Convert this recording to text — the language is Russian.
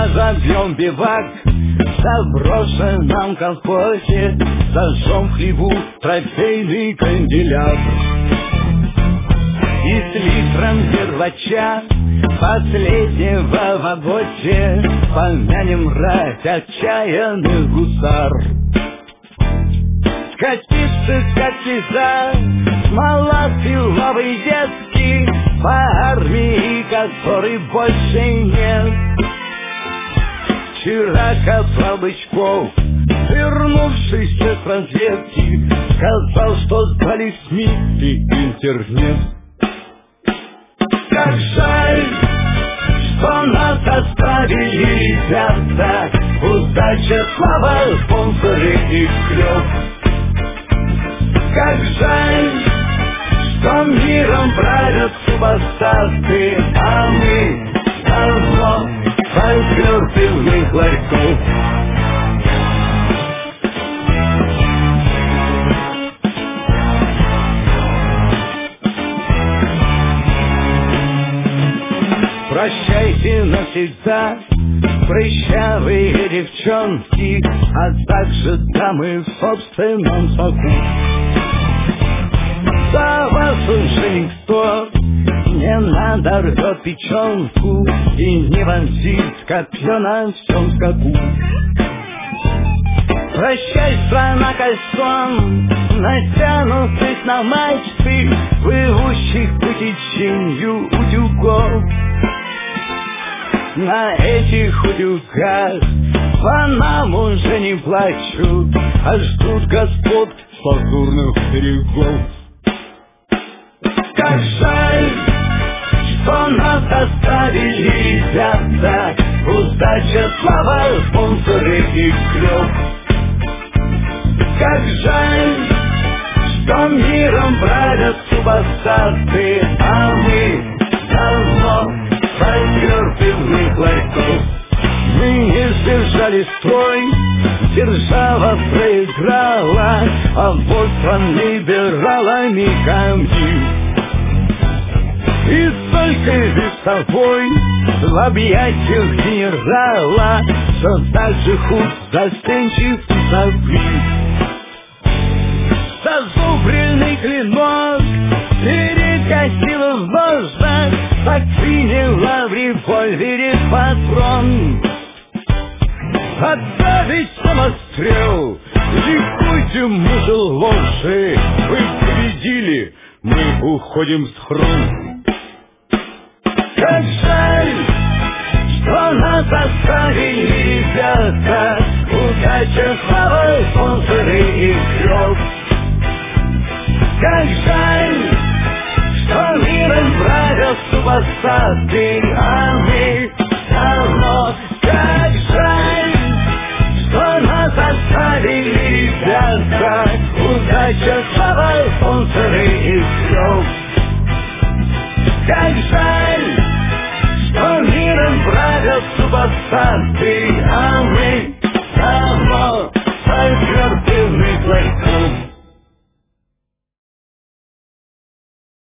разобьем бивак в заброшенном колхозе, зажжем в хлеву трофейный канделябр. И с литром первача, последнего в обозе, помянем рать отчаянных гусар. Скатиться, как слеза, смола силовой детки, по армии, которой больше нет. Вчера капрал Бычков, вернувшийся с разведки, сказал, что сдали СМИ и интернет. Как жаль, что нас оставили ребята, удача, слава, спонсоры и клёв. Как жаль, что миром правят супостаты, а мы давно фольклор пивных ларьков. Прощайте навсегда, прыщавые девчонки, а также дамы в собственном соку. За вас уже никто не надорвет печенку и не вонзит копье на всем скаку. Прощай, страна, кольцом натянутых на мачты, плывущих по течению утюгов. На этих утюгах по нам уже не плачут, а ждут господ с лазурных берегов. Как жаль, что нас оставили ребята, удача, слава, спонсоры и клёв. Как жаль, что миром правят супостаты, а мы давно фольклор пивных ларьков. Мы не сдержали строй, держава проиграла, а вот стран либералами камни. И только весовой в объятиях генерала все так же худ, застенчив и забит. Зазубренный клинок перекосило в ножнах, заклинило в револьвере патрон. Отправить самострел, ликуйте, мужелоши, вы победили, мы уходим с хрон. Как жаль, что нас оставили ребята, удача, слава, спонсоры и клёв. Как жаль, что миром правят супостаты, а мы давно. Как жаль, что нас оставили ребята, удача, слава, спонсоры и клёв. Как жаль, что миром правят супостаты, а мы давно фольклор пивных ларьков.